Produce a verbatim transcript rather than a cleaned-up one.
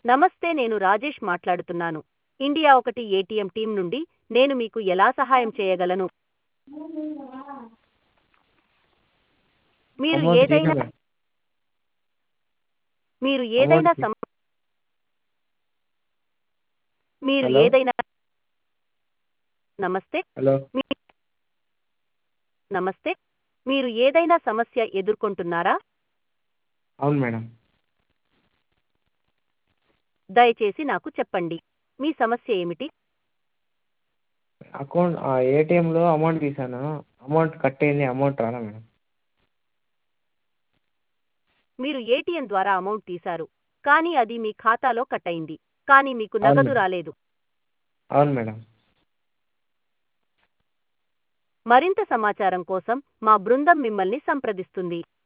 నమస్తే, నేను రాజేష్ మాట్లాడుతున్నాను. ఇండియా ఒకటి ఏటీఎం టీం నుండి. నేను మీకు ఎలా సహాయం చేయగలను? మీరు అమౌంట్ ఏదైనా తీసాను. మీరు అమౌంట్ ఏదైనా తీ సమ మీరు హలో ఏదైనా నమస్తే హలో మీ నమస్తే మీరు ఏదైనా సమస్య ఎదుర్కొంటున్నారా? అవును మేడం. దయచేసి నాకు చెప్పండి. మీ సమస్య ఏమిటి? అకౌంట్ ఏటీఎంలో అమౌంట్ తీసాను. అమౌంట్ కట్ అయింది. అమౌంట్ రాలా మేడం. మీరు ఏటీఎం ద్వారా అమౌంట్ తీశారు, కానీ అది మీ ఖాతాలో కట్ అయింది, కానీ మీకు అవును నగదు మేడం. రాలేదు. అవును మేడం. మరింత సమాచారం కోసం మా బృందం మిమ్మల్ని సంప్రదిస్తుంది.